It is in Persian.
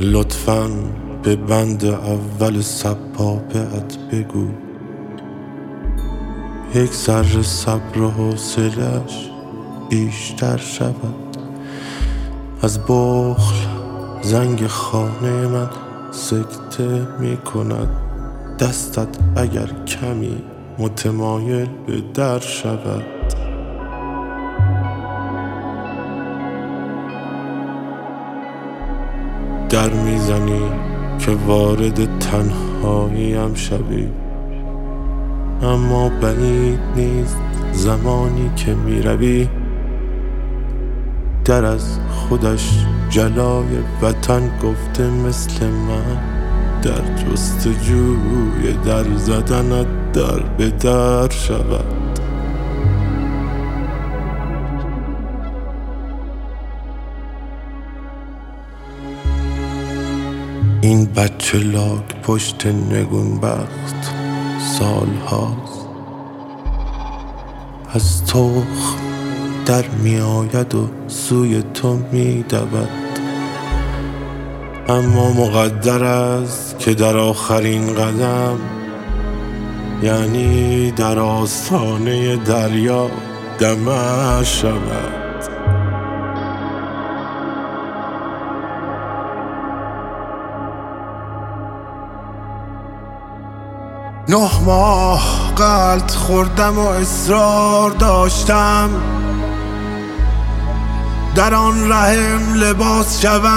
لطفاً به بند اول سبابه‌ات بگو یک ذره صبر و حوصله‌اش بیشتر شود. از بخل زنگ خانه من سکته می کند. دستت اگر کمی متمایل به در شود. در میزنی که وارد تنهاییم شوی، اما بعید نیست زمانی که میروی در از خودش جلای وطن گفته مثل من در جستجوی در زدنت در به در شود. این بچه لاک پشت نگونبخت سال هاست از تخم در می آید و سوی تو می دود، اما مقدر است که در آخرین قدم، یعنی در آستانه دریا، دمر شود. 9 ماه غلط خوردم و اصرار داشتم در آن رحم لباس شوم.